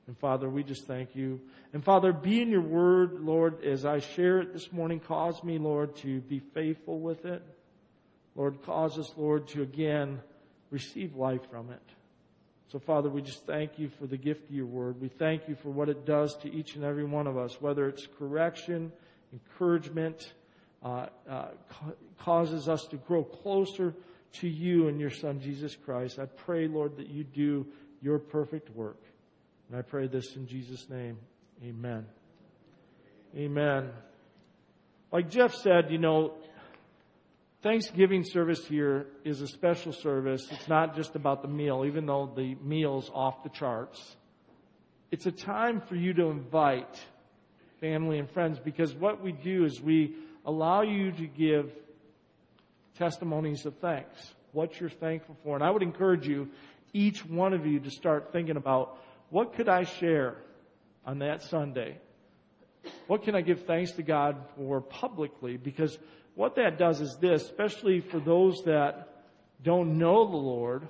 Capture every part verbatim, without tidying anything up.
And Father, we just thank you. And Father, be in your word, Lord, as I share it this morning. Cause me, Lord, to be faithful with it. Lord, cause us, Lord, to again receive life from it. So Father, we just thank you for the gift of your word. We thank you for what it does to each and every one of us, whether it's correction, encouragement, uh, uh, ca- causes us to grow closer to you and your Son, Jesus Christ. I pray, Lord, that you do your perfect work. And I pray this in Jesus' name. Amen. Amen. Like Jeff said, you know, Thanksgiving service here is a special service. It's not just about the meal, even though the meal's off the charts. It's a time for you to invite family and friends, because what we do is we allow you to give testimonies of thanks, what you're thankful for. And I would encourage you, each one of you, to start thinking about, what could I share on that Sunday? What can I give thanks to God for publicly? Because what that does is this, especially for those that don't know the Lord,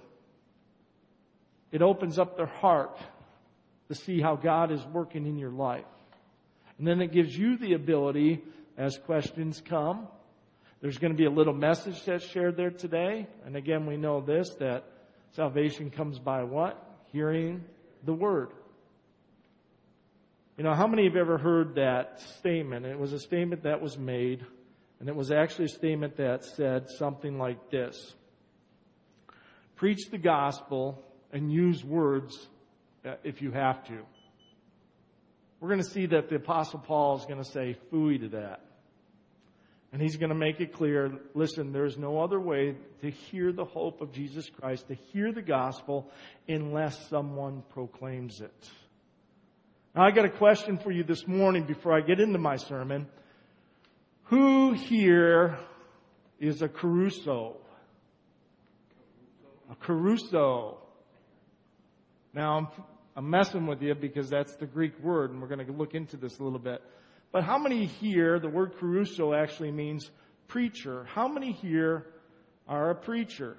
it opens up their heart to see how God is working in your life. And then it gives you the ability, as questions come, there's going to be a little message that's shared there today. And again, we know this, that salvation comes by what? Hearing the Word. You know, how many have ever heard that statement? It was a statement that was made, and it was actually a statement that said something like this: preach the gospel and use words if you have to. We're going to see that the Apostle Paul is going to say phooey to that. And he's going to make it clear, listen, there's no other way to hear the hope of Jesus Christ, to hear the gospel, unless someone proclaims it. Now, I got a question for you this morning before I get into my sermon. Who here is a Caruso? A Caruso. Now, I'm, I'm messing with you because that's the Greek word, and we're going to look into this a little bit. But how many here, the word Caruso actually means preacher. How many here are a preacher?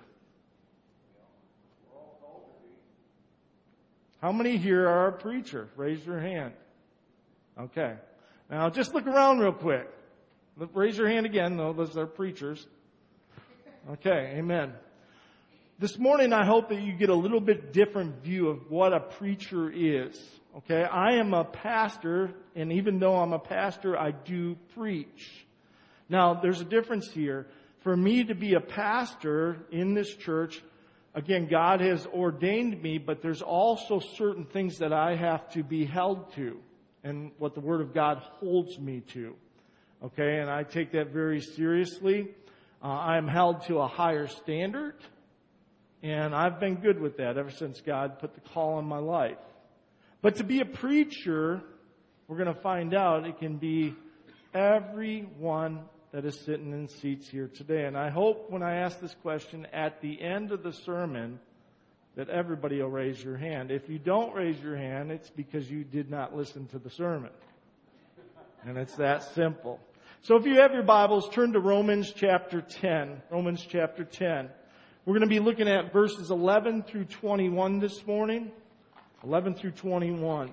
How many here are a preacher? Raise your hand. Okay. Now just look around real quick. Raise your hand again. No, those are preachers. Okay, amen. This morning I hope that you get a little bit different view of what a preacher is. Okay, I am a pastor, and even though I'm a pastor, I do preach. Now, there's a difference here. For me to be a pastor in this church, again, God has ordained me, but there's also certain things that I have to be held to, and what the Word of God holds me to. Okay, and I take that very seriously. Uh, I am held to a higher standard, and I've been good with that ever since God put the call on my life. But to be a preacher, we're going to find out it can be everyone that is sitting in seats here today. And I hope when I ask this question at the end of the sermon that everybody will raise your hand. If you don't raise your hand, it's because you did not listen to the sermon. And it's that simple. So if you have your Bibles, turn to Romans chapter ten. Romans chapter ten. We're going to be looking at verses eleven through twenty-one this morning. eleven through twenty-one.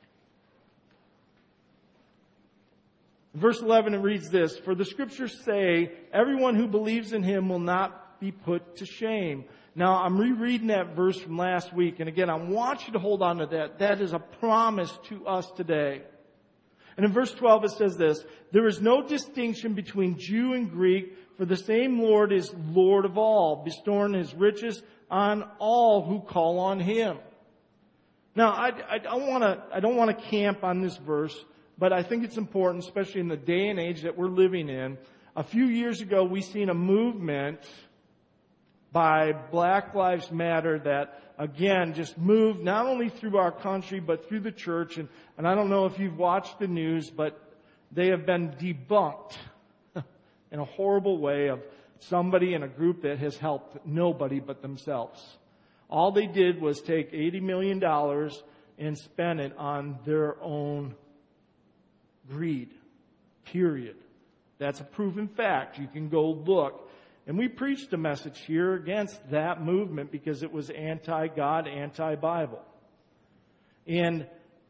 In verse eleven, it reads this: For the Scriptures say, everyone who believes in Him will not be put to shame. Now, I'm rereading that verse from last week, and again, I want you to hold on to that. That is a promise to us today. And in verse twelve, it says this: There is no distinction between Jew and Greek, for the same Lord is Lord of all, bestowing His riches on all who call on Him. Now, I, I don't want to, I don't want to camp on this verse, but I think it's important, especially in the day and age that we're living in. A few years ago, we seen a movement by Black Lives Matter that, again, just moved not only through our country, but through the church. And, and I don't know if you've watched the news, but they have been debunked in a horrible way of somebody in a group that has helped nobody but themselves. All they did was take eighty million dollars and spend it on their own greed. Period. That's a proven fact. You can go look. And we preached a message here against that movement because it was anti-God, anti-Bible. And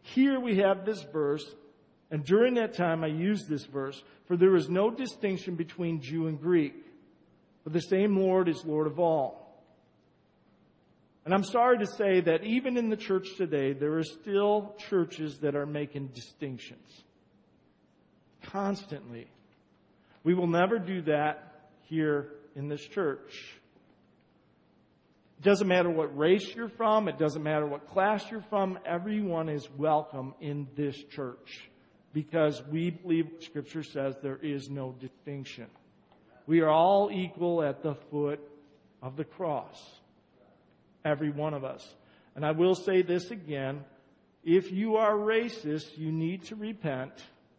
Here we have this verse, and during that time I used this verse, for there is no distinction between Jew and Greek, for the same Lord is Lord of all. And I'm sorry to say that even in the church today, there are still churches that are making distinctions. Constantly. We will never do that here in this church. It doesn't matter what race you're from. It doesn't matter what class you're from. Everyone is welcome in this church because we believe what Scripture says there is no distinction. We are all equal at the foot of the cross. Every one of us. And I will say this again. If you are racist, you need to repent.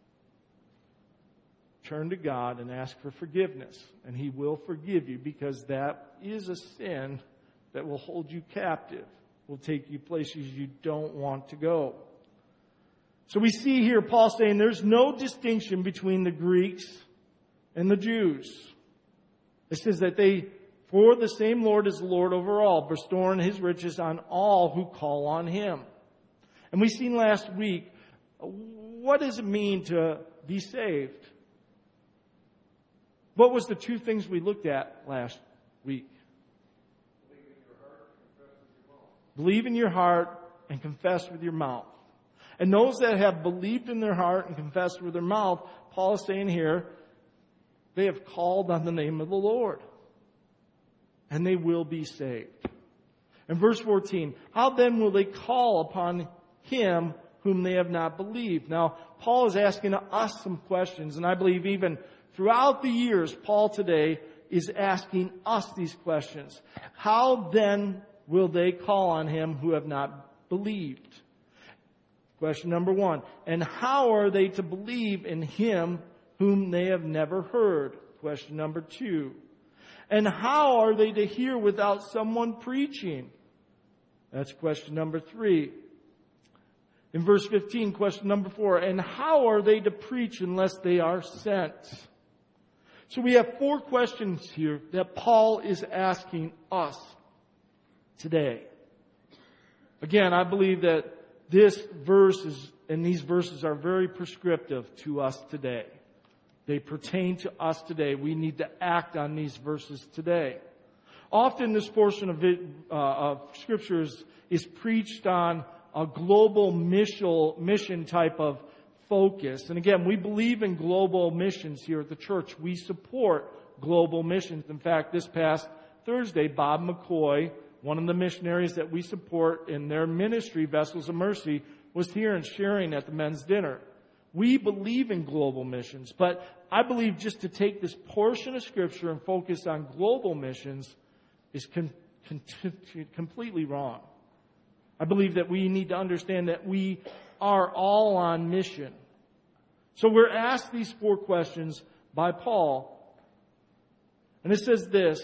Turn to God and ask for forgiveness. And He will forgive you because that is a sin that will hold you captive. Will take you places you don't want to go. So we see here Paul saying there's no distinction between the Greeks and the Jews. It says that they For the same Lord is the Lord over all, bestowing His riches on all who call on Him. And we seen last week, what does it mean to be saved? What was the two things we looked at last week? Believe in your heart and confess with your mouth. And those that have believed in their heart and confessed with their mouth, Paul is saying here, they have called on the name of the Lord. And they will be saved. In verse fourteen, how then will they call upon Him whom they have not believed? Now, Paul is asking us some questions, and I believe even throughout the years, Paul today is asking us these questions. How then will they call on Him who have not believed? Question number one. And how are they to believe in Him whom they have never heard? Question number two. And how are they to hear without someone preaching? That's question number three. In verse fifteen, question number four. And how are they to preach unless they are sent? So we have four questions here that Paul is asking us today. Again, I believe that this verse is, and these verses are very prescriptive to us today. They pertain to us today. We need to act on these verses today. Often this portion of, it, uh, of Scriptures is preached on a global mission, mission type of focus. And again, we believe in global missions here at the church. We support global missions. In fact, this past Thursday, Bob McCoy, one of the missionaries that we support in their ministry, Vessels of Mercy, was here and sharing at the men's dinner. We believe in global missions, but I believe just to take this portion of Scripture and focus on global missions is con- con- completely wrong. I believe that we need to understand that we are all on mission. So we're asked these four questions by Paul. And it says this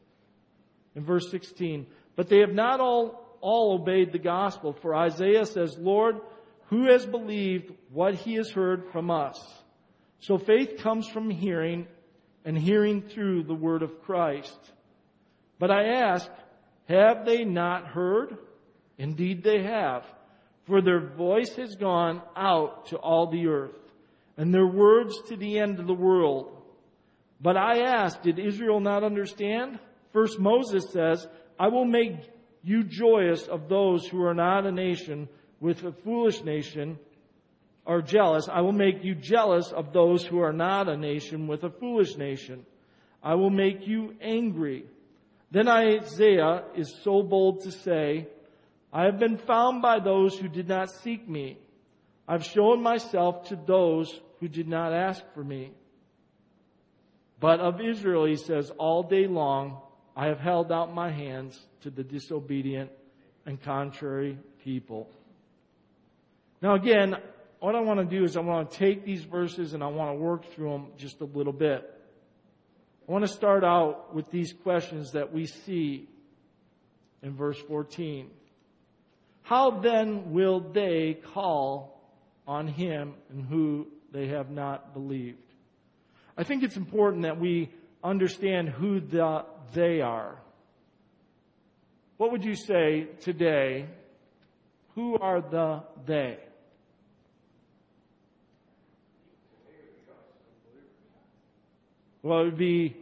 in verse sixteen, but they have not all, all obeyed the gospel. For Isaiah says, Lord, who has believed what he has heard from us? So faith comes from hearing, and hearing through the word of Christ. But I ask, have they not heard? Indeed they have. For their voice has gone out to all the earth, and their words to the end of the world. But I ask, did Israel not understand? First Moses says, I will make you joyous of those who are not a nation with a foolish nation, are jealous. I will make you jealous of those who are not a nation with a foolish nation. I will make you angry. Then Isaiah is so bold to say, I have been found by those who did not seek me. I've shown myself to those who did not ask for me. But of Israel, he says, all day long I have held out my hands to the disobedient and contrary people. Now again, what I want to do is I want to take these verses and I want to work through them just a little bit. I want to start out with these questions that we see in verse fourteen. How then will they call on him in who they have not believed? I think it's important that we understand who the they are. What would you say today? Who are the they? Well, it would be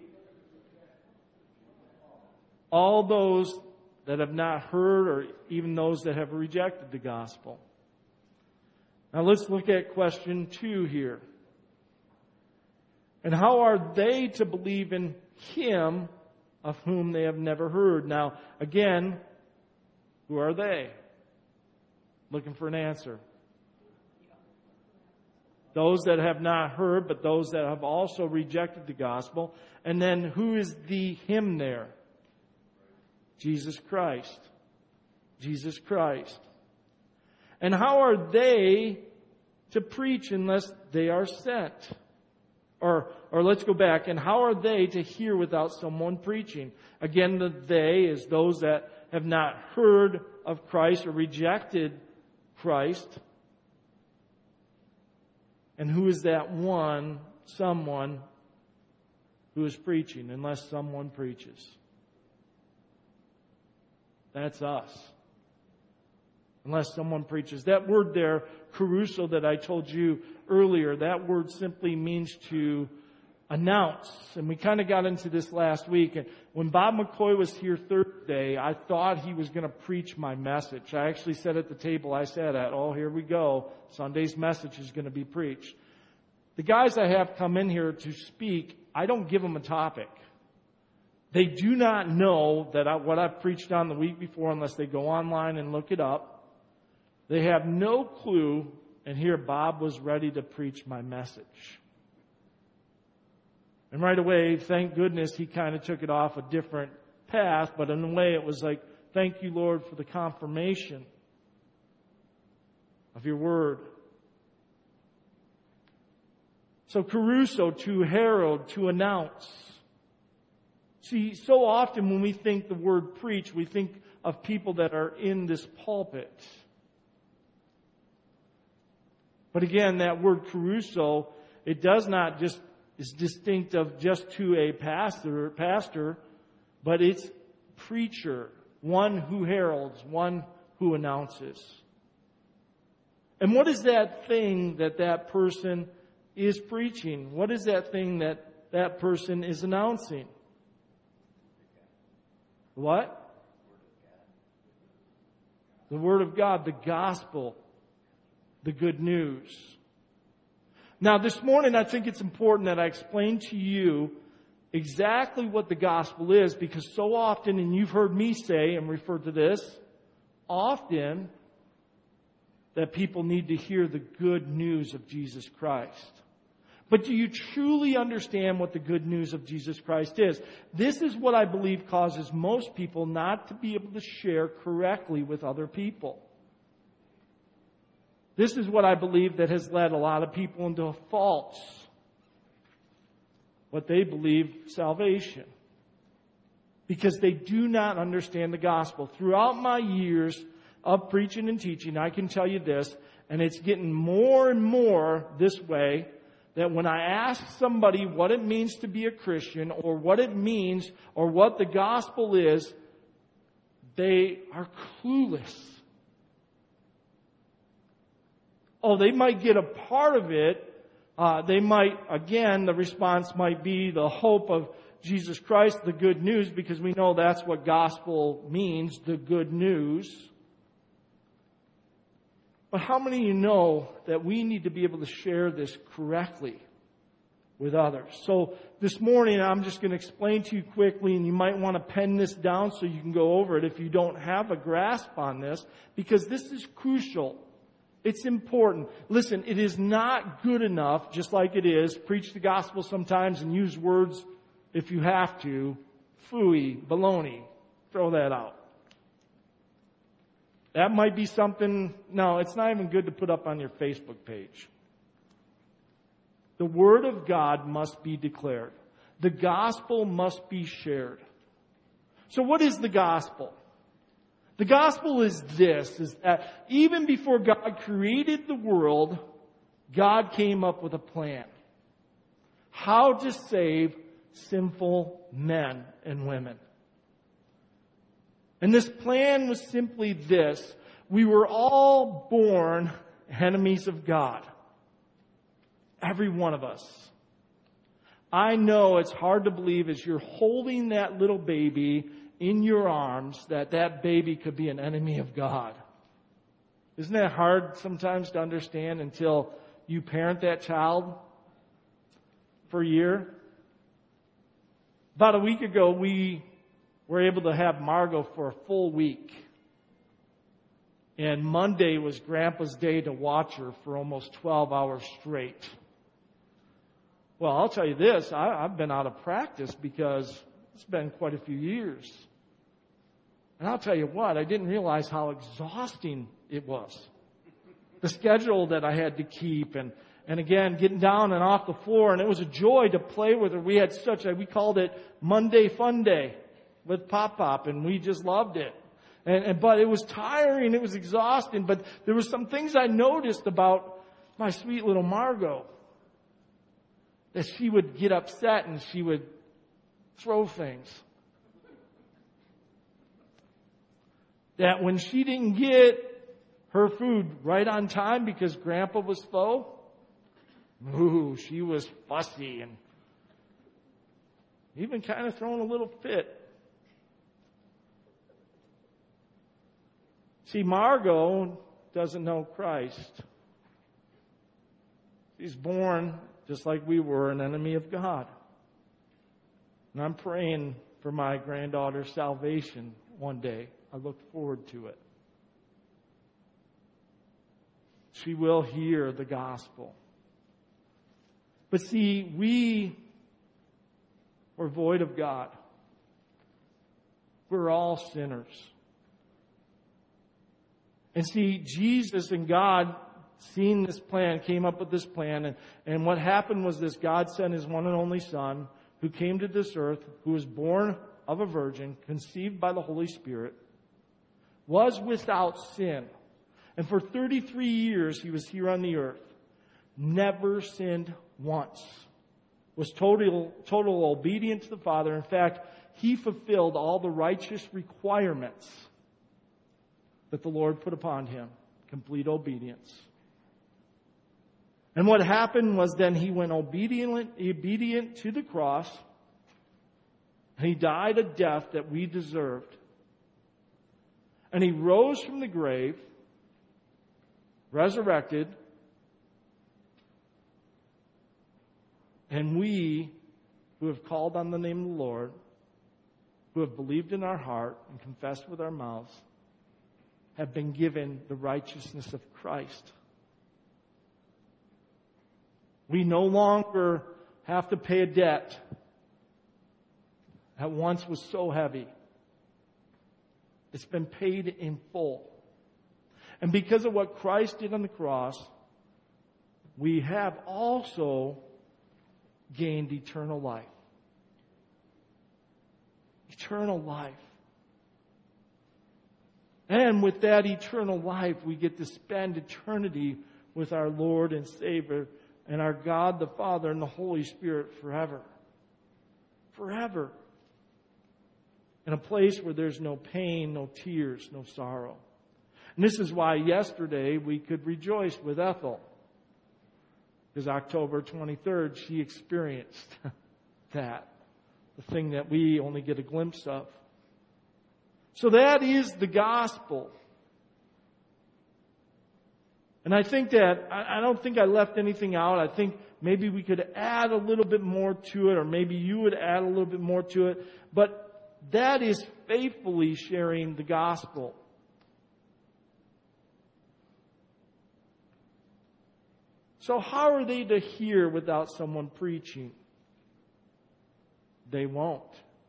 all those that have not heard, or even those that have rejected the gospel. Now let's look at question two here. And how are they to believe in Him of whom they have never heard? Now, again, who are they? Looking for an answer. Those that have not heard, but those that have also rejected the gospel. And then who is the Him there? Jesus Christ. Jesus Christ. And how are they to preach unless they are sent? Or, or let's go back. And how are they to hear without someone preaching? Again, the they is those that have not heard of Christ or rejected Christ. And who is that one, someone who is preaching unless someone preaches? That's us. Unless someone preaches. That word there, kerusso, that I told you earlier, that word simply means to announce. And we kind of got into this last week. And when Bob McCoy was here Thursday, I thought he was going to preach my message. I actually said at the table I sat at, oh, here we go. Sunday's message is going to be preached. The guys I have come in here to speak, I don't give them a topic. They do not know that I, what I've preached on the week before unless they go online and look it up. They have no clue, and here Bob was ready to preach my message. And right away, thank goodness, he kind of took it off a different path, but in a way it was like, thank you, Lord, for the confirmation of your word. So kerusso, to herald, to announce. See, so often when we think the word preach, we think of people that are in this pulpit. But again, that word kerusso, it does not just, is distinct of just to a pastor, pastor, but it's preacher, one who heralds, one who announces. And what is that thing that that person is preaching? What is that thing that that person is announcing? What? The Word of God, the gospel, the good news. Now, this morning, I think it's important that I explain to you exactly what the gospel is, because so often, and you've heard me say and refer to this, often that people need to hear the good news of Jesus Christ. But do you truly understand what the good news of Jesus Christ is? This is what I believe causes most people not to be able to share correctly with other people. This is what I believe that has led a lot of people into false, what they believe, salvation. Because they do not understand the gospel. Throughout my years of preaching and teaching, I can tell you this, and it's getting more and more this way, that when I ask somebody what it means to be a Christian, or what it means, or what the gospel is, they are clueless. Oh, they might get a part of it. Uh, they might, again, the response might be the hope of Jesus Christ, the good news, because we know that's what gospel means, the good news. But how many of you know that we need to be able to share this correctly with others? So this morning I'm just going to explain to you quickly, and you might want to pen this down so you can go over it if you don't have a grasp on this, because this is crucial. It's important. Listen, it is not good enough, just like it is, preach the gospel sometimes and use words if you have to. Phooey, baloney. Throw that out. That might be something, no, it's not even good to put up on your Facebook page. The Word of God must be declared. The gospel must be shared. So what is the gospel? The gospel is this, is that even before God created the world, God came up with a plan. How to save sinful men and women. And this plan was simply this. We were all born enemies of God. Every one of us. I know it's hard to believe as you're holding that little baby in your arms that that baby could be an enemy of God. Isn't that hard sometimes to understand until you parent that child for a year? About a week ago, we were able to have Margot for a full week. And Monday was Grandpa's day to watch her for almost twelve hours straight. Well, I'll tell you this, I, I've been out of practice because it's been quite a few years. And I'll tell you what, I didn't realize how exhausting it was. The schedule that I had to keep and, and again, getting down and off the floor. And it was a joy to play with her. We had such a, we called it Monday Fun Day with Pop Pop, and we just loved it. And, and but it was tiring, it was exhausting. But there were some things I noticed about my sweet little Margot. That she would get upset and she would throw things. That when she didn't get her food right on time because Grandpa was slow, ooh, she was fussy and even kind of throwing a little fit. See, Margot doesn't know Christ. She's born just like we were, an enemy of God. And I'm praying for my granddaughter's salvation one day. I look forward to it. She will hear the gospel. But see, we were void of God. We're all sinners. And see, Jesus and God, seeing this plan, came up with this plan. And, and what happened was this: God sent His one and only Son, who came to this earth, who was born of a virgin, conceived by the Holy Spirit, was without sin. And for thirty-three years He was here on the earth. Never sinned once. Was total, total obedient to the Father. In fact, He fulfilled all the righteous requirements that the Lord put upon Him. Complete obedience. And what happened was then He went obedient, obedient to the cross. And He died a death that we deserved. And He rose from the grave, resurrected, and we who have called on the name of the Lord, who have believed in our heart and confessed with our mouths, have been given the righteousness of Christ. We no longer have to pay a debt that once was so heavy. It's been paid in full. And because of what Christ did on the cross, we have also gained eternal life. Eternal life. And with that eternal life, we get to spend eternity with our Lord and Savior and our God the Father and the Holy Spirit forever. Forever. In a place where there's no pain, no tears, no sorrow. And this is why yesterday we could rejoice with Ethel. Because October twenty-third, she experienced that. The thing that we only get a glimpse of. So that is the gospel. And I think that, I don't think I left anything out. I think maybe we could add a little bit more to it, or maybe you would add a little bit more to it. But that is faithfully sharing the gospel. So how are they to hear without someone preaching? They won't.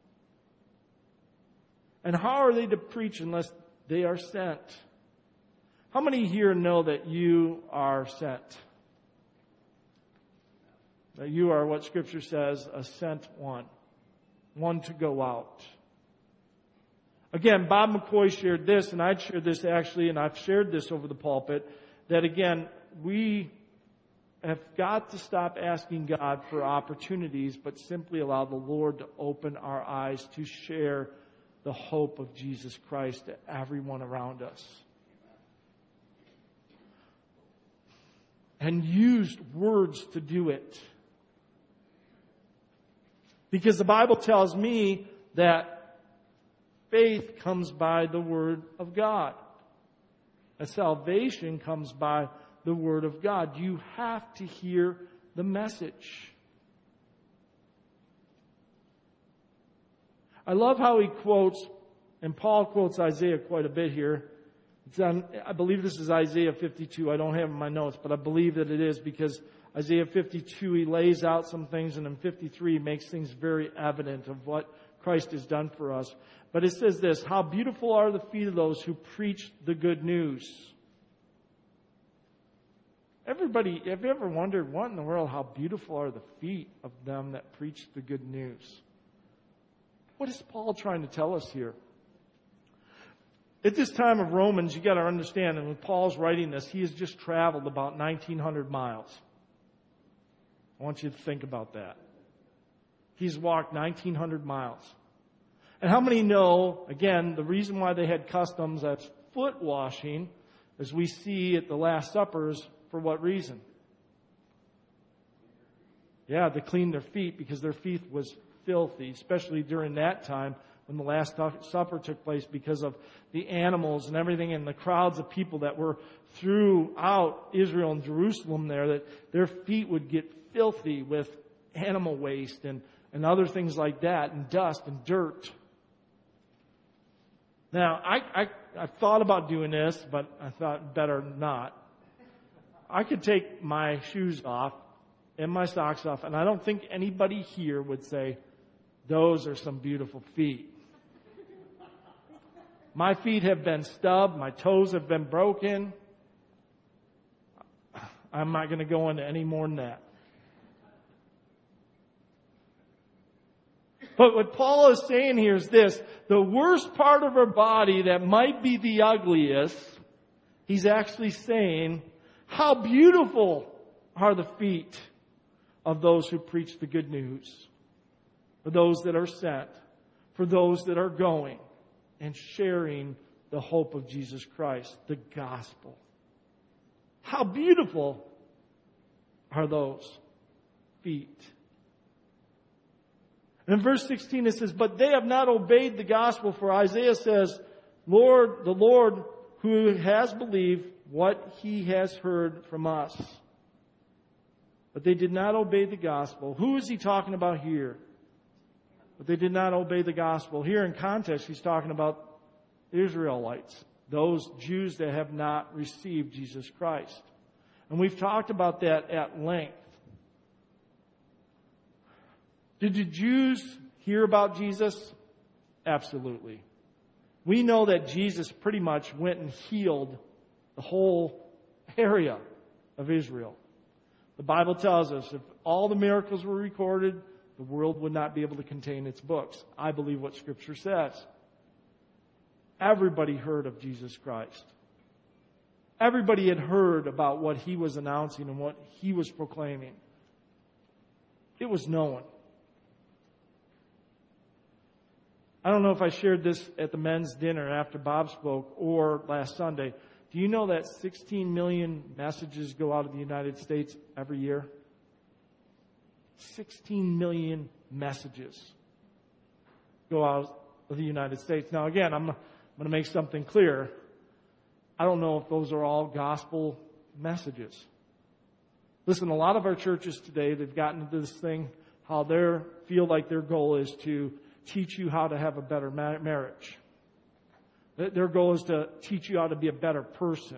And how are they to preach unless they are sent? How many here know that you are sent? That you are what Scripture says, a sent one. One to go out. Again, Bob McCoy shared this, and I'd shared this actually, and I've shared this over the pulpit, that again, we have got to stop asking God for opportunities, but simply allow the Lord to open our eyes to share the hope of Jesus Christ to everyone around us. And used words to do it. Because the Bible tells me that faith comes by the Word of God. And salvation comes by the Word of God. You have to hear the message. I love how he quotes, and Paul quotes Isaiah quite a bit here. It's on, I believe this is Isaiah fifty-two. I don't have it in my notes, but I believe that it is, because Isaiah fifty-two, he lays out some things, and in fifty-three, he makes things very evident of what Christ has done for us. But it says this: how beautiful are the feet of those who preach the good news. Everybody, have you ever wondered, what in the world, how beautiful are the feet of them that preach the good news? What is Paul trying to tell us here? At this time of Romans, you got to understand, and when Paul's writing this, he has just traveled about nineteen hundred miles. I want you to think about that. He's walked nineteen hundred miles. And how many know, again, the reason why they had customs as foot washing, as we see at the Last Suppers, for what reason? Yeah, to clean their feet, because their feet was filthy, especially during that time when the Last Supper took place, because of the animals and everything and the crowds of people that were throughout Israel and Jerusalem there, that their feet would get filthy with animal waste and, and other things like that, and dust and dirt. Now, I, I, I thought about doing this, but I thought better not. I could take my shoes off and my socks off, and I don't think anybody here would say, those are some beautiful feet. My feet have been stubbed. My toes have been broken. I'm not going to go into any more than that. But what Paul is saying here is this: the worst part of our body that might be the ugliest, he's actually saying, how beautiful are the feet of those who preach the good news, for those that are sent, for those that are going and sharing the hope of Jesus Christ, the gospel. How beautiful are those feet. And in verse sixteen it says, but they have not obeyed the gospel, for Isaiah says, Lord, the Lord who has believed what he has heard from us. But they did not obey the gospel. Who is he talking about here? But they did not obey the gospel. Here in context, he's talking about Israelites, those Jews that have not received Jesus Christ. And we've talked about that at length. Did the Jews hear about Jesus? Absolutely. We know that Jesus pretty much went and healed the whole area of Israel. The Bible tells us if all the miracles were recorded, the world would not be able to contain its books. I believe what Scripture says. Everybody heard of Jesus Christ. Everybody had heard about what he was announcing and what he was proclaiming. It was known. I don't know if I shared this at the men's dinner after Bob spoke or last Sunday. Do you know that sixteen million messages go out of the United States every year? sixteen million messages go out of the United States. Now again, I'm, I'm going to make something clear. I don't know if those are all gospel messages. Listen, a lot of our churches today, they've gotten into this thing, how they feel like their goal is to teach you how to have a better marriage. Their goal is to teach you how to be a better person.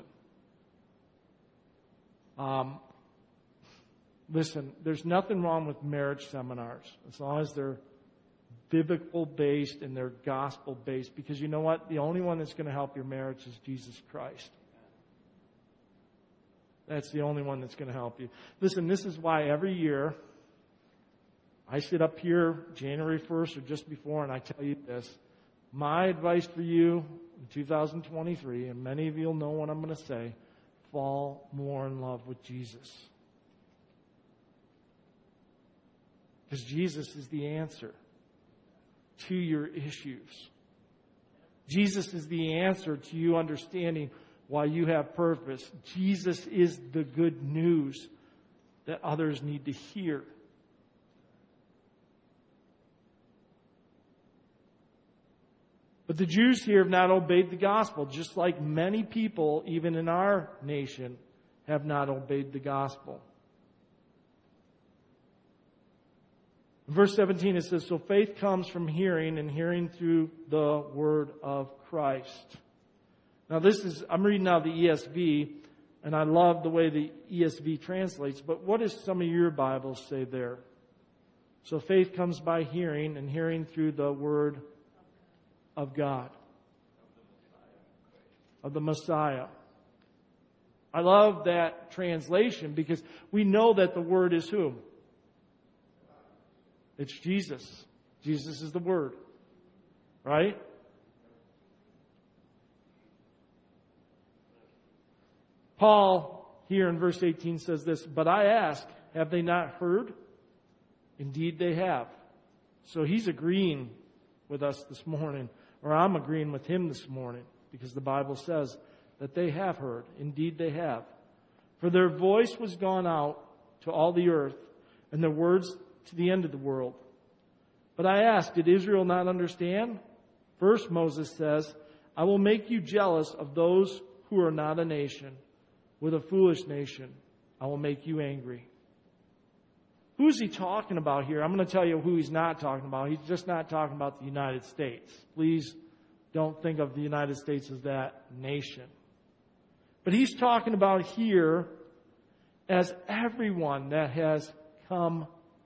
Um, listen, there's nothing wrong with marriage seminars as long as they're biblical based and they're gospel based. Because you know what? The only one that's going to help your marriage is Jesus Christ. That's the only one that's going to help you. Listen, this is why every year I sit up here January first or just before and I tell you this. My advice for you in two thousand twenty-three, and many of you will know what I'm going to say, fall more in love with Jesus. Because Jesus is the answer to your issues. Jesus is the answer to you understanding why you have purpose. Jesus is the good news that others need to hear. But the Jews here have not obeyed the gospel, just like many people, even in our nation, have not obeyed the gospel. In verse seventeen it says, so faith comes from hearing, and hearing through the word of Christ. Now this is, I'm reading now the E S V, and I love the way the E S V translates, but what does some of your Bibles say there? So faith comes by hearing, and hearing through the word of God, of the Messiah. I love that translation because we know that the word is who? It's Jesus. Jesus is the word. Right? Paul, here in verse eighteen, says this, but I ask, have they not heard? Indeed they have. So he's agreeing with us this morning, or I'm agreeing with him this morning, because the Bible says that they have heard. Indeed they have. For their voice was gone out to all the earth, and their words to the end of the world. But I ask, did Israel not understand? First Moses says, I will make you jealous of those who are not a nation. With a foolish nation, I will make you angry. Who is he talking about here? I'm going to tell you who he's not talking about. He's just not talking about the United States. Please don't think of the United States as that nation. But he's talking about here as everyone that has come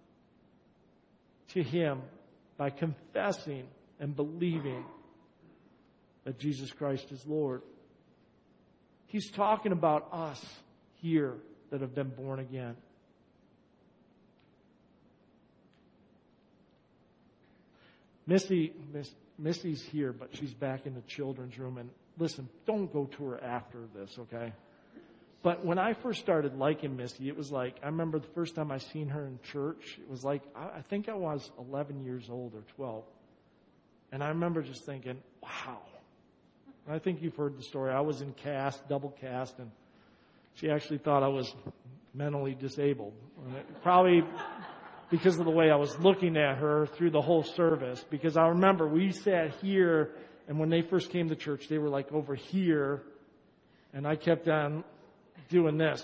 to him by confessing and believing that Jesus Christ is Lord. He's talking about us here that have been born again. Missy, Miss, Missy's here, but she's back in the children's room. And listen, don't go to her after this, okay? But when I first started liking Missy, it was like, I remember the first time I seen her in church, it was like, I, I think I was eleven years old or twelve. And I remember just thinking, wow. And I think you've heard the story. I was in cast, double cast, and she actually thought I was mentally disabled. Probably because of the way I was looking at her through the whole service. Because I remember we sat here, and when they first came to church, they were like over here, and I kept on doing this.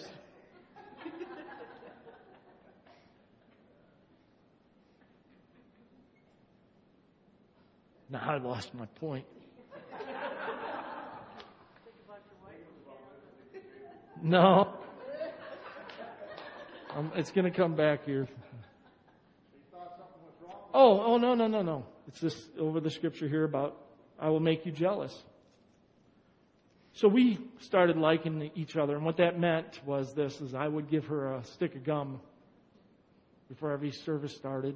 Now I lost my point. No. Um, it's going to come back here. Oh, oh, no, no, no, no. It's this over the scripture here about, I will make you jealous. So we started liking each other, and what that meant was this, is I would give her a stick of gum before every service started.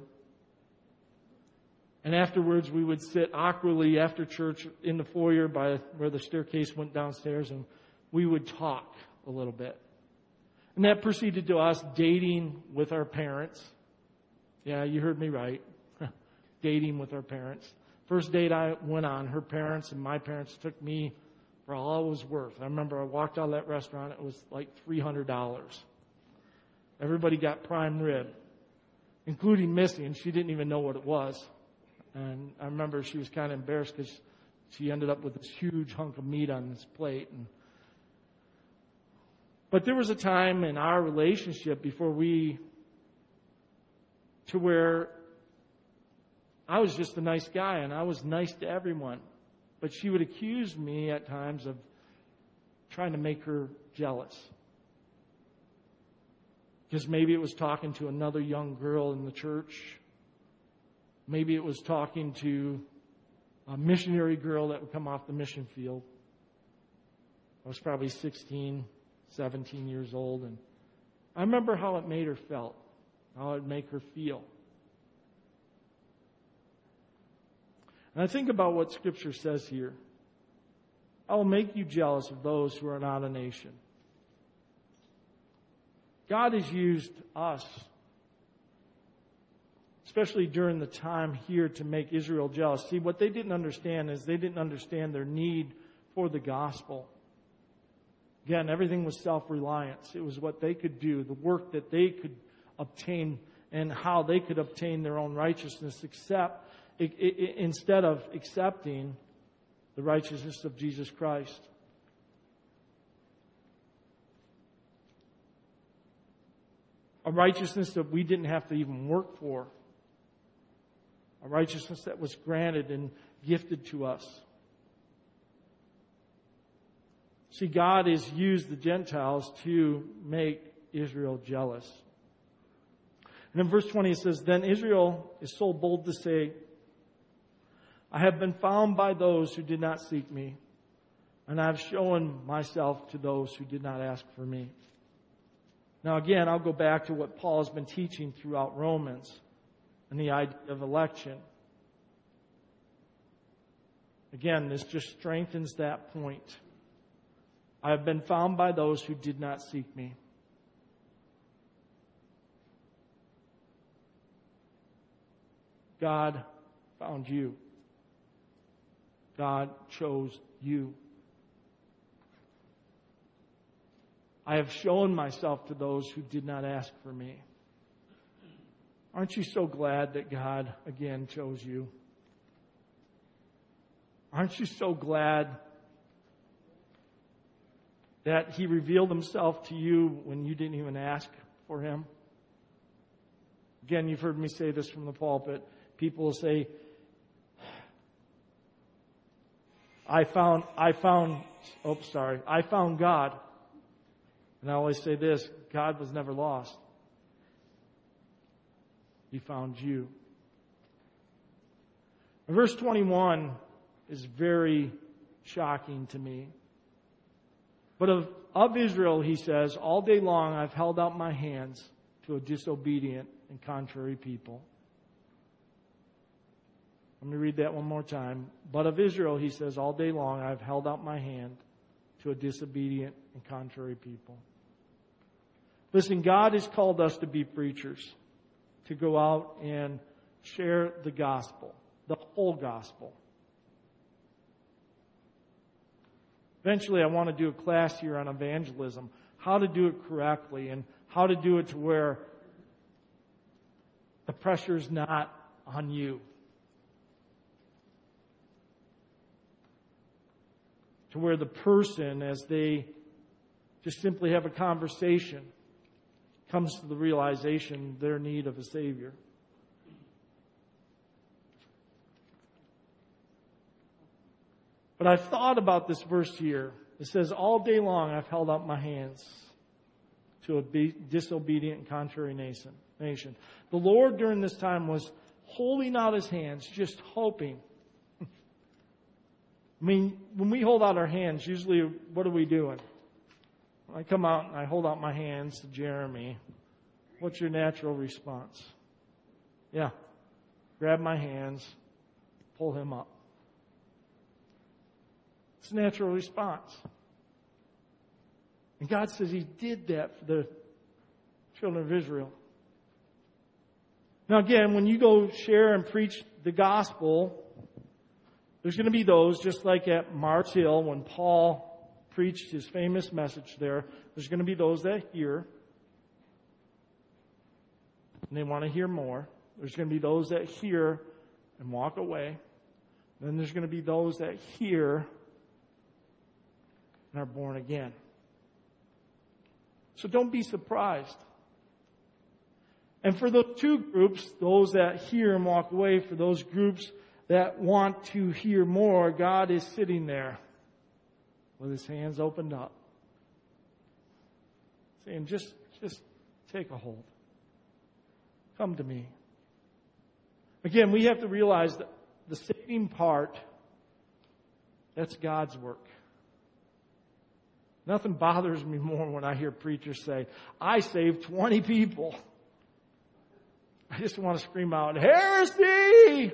And afterwards, we would sit awkwardly after church in the foyer by where the staircase went downstairs, and we would talk a little bit. And that proceeded to us dating with our parents. Yeah, you heard me right. Dating with our parents. First date I went on, her parents and my parents took me for all it was worth. I remember I walked out of that restaurant, it was like three hundred dollars. Everybody got prime rib, including Missy, and she didn't even know what it was. And I remember she was kind of embarrassed because she ended up with this huge hunk of meat on this plate. And But there was a time in our relationship before we, to where I was just a nice guy and I was nice to everyone. But she would accuse me at times of trying to make her jealous. Because maybe it was talking to another young girl in the church. Maybe it was talking to a missionary girl that would come off the mission field. I was probably sixteen, seventeen years old. And I remember how it made her felt, how it would make her feel. And I think about what Scripture says here. I will make you jealous of those who are not a nation. God has used us, especially during the time here, to make Israel jealous. See, what they didn't understand is they didn't understand their need for the gospel. Again, everything was self-reliance. It was what they could do, the work that they could obtain, and how they could obtain their own righteousness, except it, it, instead of accepting the righteousness of Jesus Christ. A righteousness that we didn't have to even work for. A righteousness that was granted and gifted to us. See, God has used the Gentiles to make Israel jealous. And in verse twenty it says, "Then Israel is so bold to say, I have been found by those who did not seek me, and I have shown myself to those who did not ask for me." Now again, I'll go back to what Paul has been teaching throughout Romans and the idea of election. Again, this just strengthens that point. I have been found by those who did not seek me. God found you. God chose you. I have shown myself to those who did not ask for me. Aren't you so glad that God again chose you? Aren't you so glad that He revealed Himself to you when you didn't even ask for Him? Again, you've heard me say this from the pulpit. People will say, I found, I found, oh, sorry, I found God. And I always say this, God was never lost. He found you. And verse twenty-one is very shocking to me. But of, of Israel, he says, all day long I've held out my hands to a disobedient and contrary people. Let me read that one more time. But of Israel, he says, all day long I've held out my hand to a disobedient and contrary people. Listen, God has called us to be preachers, to go out and share the gospel, the whole gospel. Eventually, I want to do a class here on evangelism, how to do it correctly and how to do it to where the pressure's not on you. To where the person, as they just simply have a conversation, comes to the realization their need of a Savior. But I've thought about this verse here. It says, all day long I've held out my hands to a disobedient and contrary nation. The Lord during this time was holding out His hands, just hoping. I mean, when we hold out our hands, usually what are we doing? When I come out and I hold out my hands to Jeremy, what's your natural response? Yeah, grab my hands, pull him up. It's a natural response. And God says He did that for the children of Israel. Now again, when you go share and preach the gospel, there's going to be those, just like at Mars Hill when Paul preached his famous message there, there's going to be those that hear and they want to hear more. There's going to be those that hear and walk away. Then there's going to be those that hear and are born again. So don't be surprised. And for those two groups, those that hear and walk away, for those groups that want to hear more, God is sitting there with His hands opened up, saying, just, just take a hold. Come to me. Again, we have to realize that the saving part, that's God's work. Nothing bothers me more when I hear preachers say, I saved twenty people. I just want to scream out, heresy!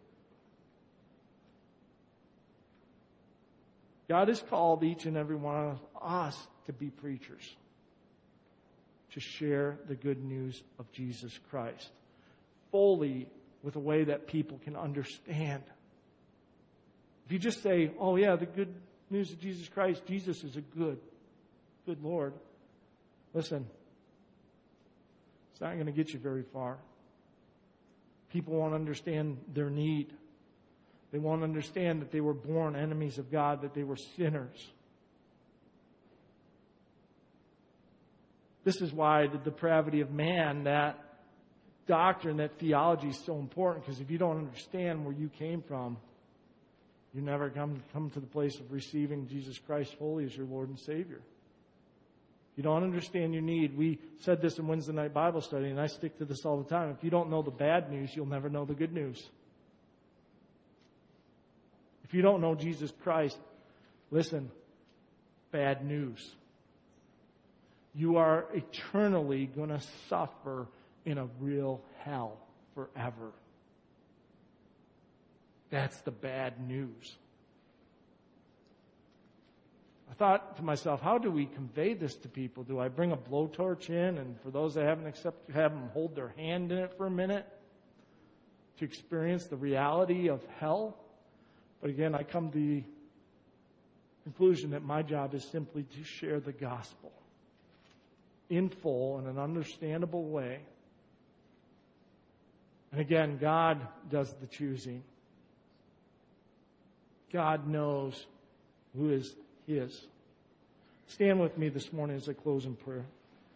God has called each and every one of us to be preachers, to share the good news of Jesus Christ fully with a way that people can understand. If you just say, oh yeah, the good news of Jesus Christ, Jesus is a good, good Lord. Listen, it's not going to get you very far. People won't understand their need. They won't understand that they were born enemies of God, that they were sinners. This is why the depravity of man, that doctrine, that theology is so important, because if you don't understand where you came from, you never come, come to the place of receiving Jesus Christ fully as your Lord and Savior. If you don't understand your need, we said this in Wednesday night Bible study, and I stick to this all the time. If you don't know the bad news, you'll never know the good news. If you don't know Jesus Christ, listen, bad news. You are eternally going to suffer in a real hell forever. That's the bad news. I thought to myself, how do we convey this to people? Do I bring a blowtorch in, and for those that haven't accepted, have them hold their hand in it for a minute to experience the reality of hell? But again, I come to the conclusion that my job is simply to share the gospel in full, in an understandable way. And again, God does the choosing. God knows who is His. Stand with me this morning as I close in prayer.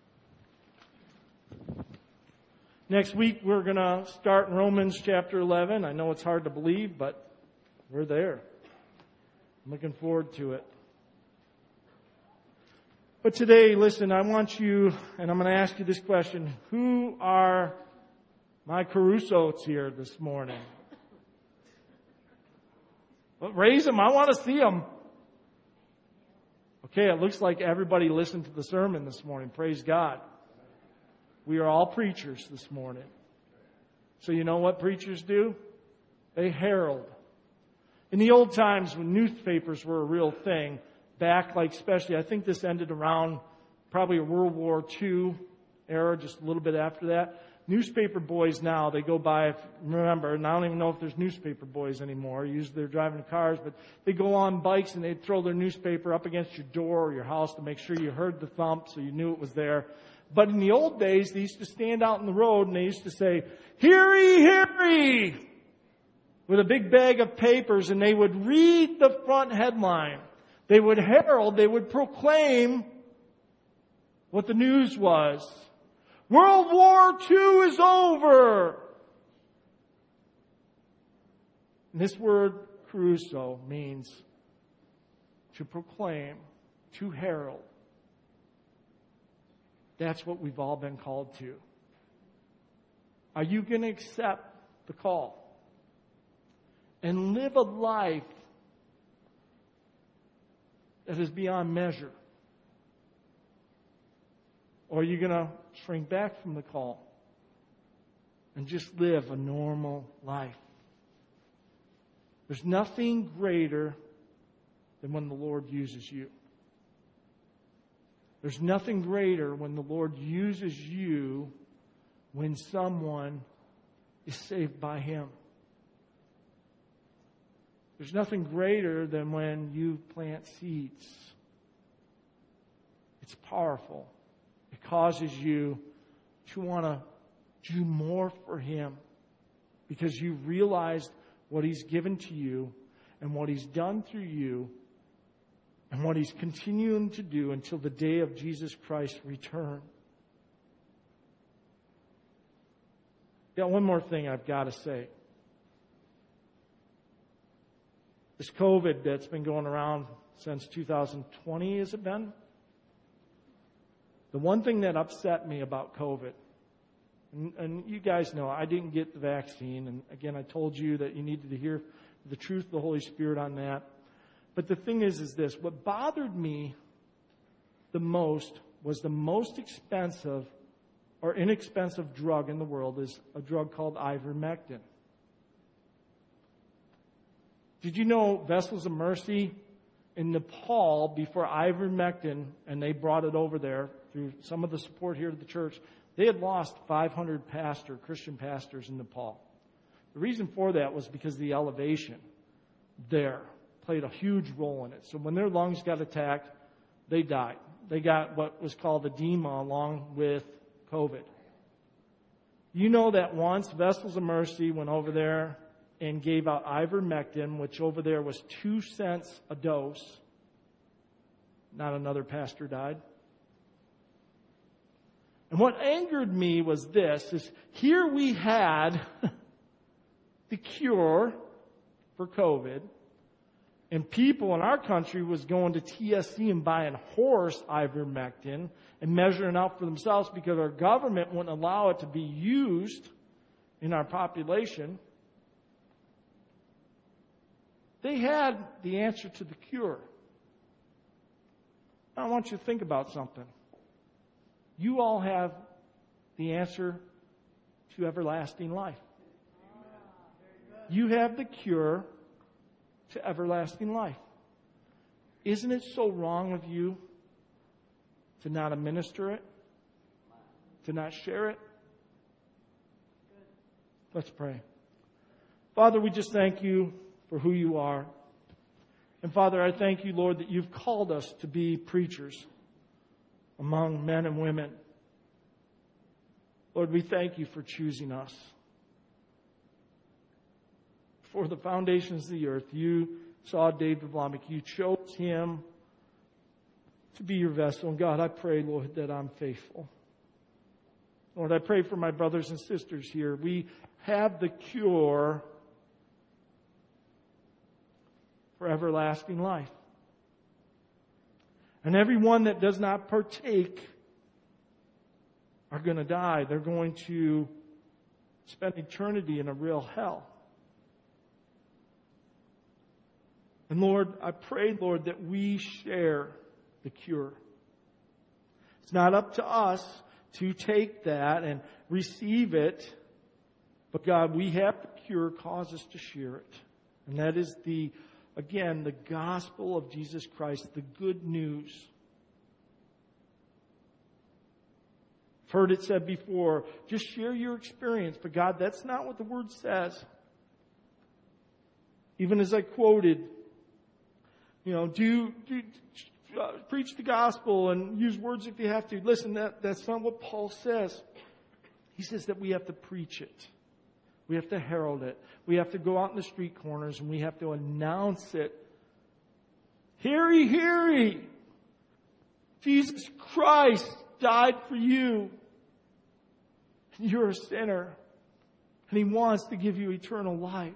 Next week, we're going to start in Romans chapter eleven. I know it's hard to believe, but we're there. I'm looking forward to it. But today, listen, I want you, and I'm going to ask you this question. Who are my Carusos here this morning? Well, raise them. I want to see them. Okay, it looks like everybody listened to the sermon this morning. Praise God. We are all preachers this morning. So you know what preachers do? They herald. In the old times when newspapers were a real thing, back like especially, I think this ended around probably a World War Two era, just a little bit after that. Newspaper boys now, they go by, remember, and I don't even know if there's newspaper boys anymore. Usually they're driving cars, but they go on bikes and they'd throw their newspaper up against your door or your house to make sure you heard the thump so you knew it was there. But in the old days, they used to stand out in the road and they used to say, "Hear ye, hear ye," with a big bag of papers, and they would read the front headline. They would herald, they would proclaim what the news was. World War Two is over. And this word, Caruso, means to proclaim, to herald. That's what we've all been called to. Are you going to accept the call and live a life that is beyond measure? Or are you going to shrink back from the call and just live a normal life? There's nothing greater than when the Lord uses you. There's nothing greater when the Lord uses you when someone is saved by Him. There's nothing greater than when you plant seeds. It's powerful. It causes you to want to do more for Him because you realized what He's given to you and what He's done through you and what He's continuing to do until the day of Jesus Christ's return. Got one more thing I've got to say. This COVID that's been going around since two thousand twenty, has it been? The one thing that upset me about COVID, and, and you guys know, I didn't get the vaccine. And again, I told you that you needed to hear the truth of the Holy Spirit on that. But the thing is, is this. What bothered me the most was the most expensive or inexpensive drug in the world is a drug called ivermectin. Did you know Vessels of Mercy in Nepal, before ivermectin, and they brought it over there through some of the support here at the church, they had lost five hundred pastor, Christian pastors in Nepal. The reason for that was because the elevation there played a huge role in it. So when their lungs got attacked, they died. They got what was called edema along with COVID. You know that once Vessels of Mercy went over there and gave out ivermectin, which over there was two cents a dose. Not another pastor died. And what angered me was this, is here we had the cure for COVID, and people in our country was going to T S C and buying horse ivermectin and measuring out for themselves because our government wouldn't allow it to be used in our population. They had the answer to the cure. I want you to think about something. You all have the answer to everlasting life. You have the cure to everlasting life. Isn't it so wrong of you to not administer it? To not share it? Let's pray. Father, we just thank you for who you are. And Father, I thank you, Lord, that you've called us to be preachers among men and women. Lord, we thank you for choosing us. Before the foundations of the earth, you saw David Vlamek. You chose him to be your vessel. And God, I pray, Lord, that I'm faithful. Lord, I pray for my brothers and sisters here. We have the cure for everlasting life. And everyone that does not partake are going to die. They're going to spend eternity in a real hell. And Lord, I pray, Lord, that we share the cure. It's not up to us to take that and receive it. But God, we have the cure. Cause us to share it. And that is the, again, the gospel of Jesus Christ, the good news. I've heard it said before, just share your experience. But God, that's not what the Word says. Even as I quoted, you know, do, do uh, preach the gospel and use words if you have to. Listen, that, that's not what Paul says. He says that we have to preach it. We have to herald it. We have to go out in the street corners and we have to announce it. Hear ye, hear ye! Jesus Christ died for you. And you're a sinner. And He wants to give you eternal life.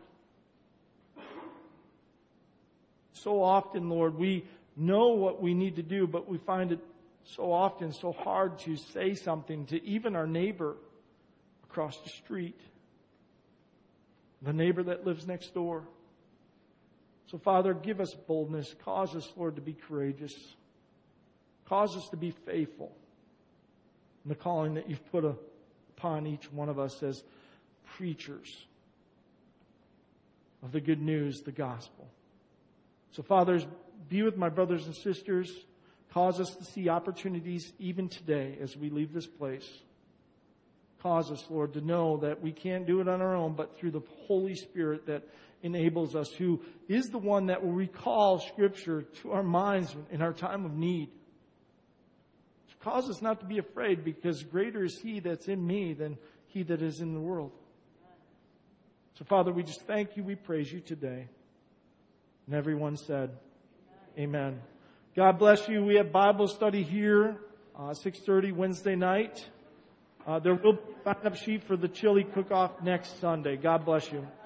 So often, Lord, we know what we need to do, but we find it so often so hard to say something to even our neighbor across the street. The neighbor that lives next door. So, Father, give us boldness. Cause us, Lord, to be courageous. Cause us to be faithful in the calling that you've put upon each one of us as preachers of the good news, the gospel. So, fathers, be with my brothers and sisters. Cause us to see opportunities even today as we leave this place. Cause us, Lord, to know that we can't do it on our own, but through the Holy Spirit that enables us, who is the one that will recall Scripture to our minds in our time of need. Cause us not to be afraid, because greater is He that's in me than he that is in the world. So, Father, we just thank you. We praise you today. And everyone said, Amen. Amen. God bless you. We have Bible study here, uh, six thirty Wednesday night. Uh, there will be a sign-up sheet for the chili cook-off next Sunday. God bless you.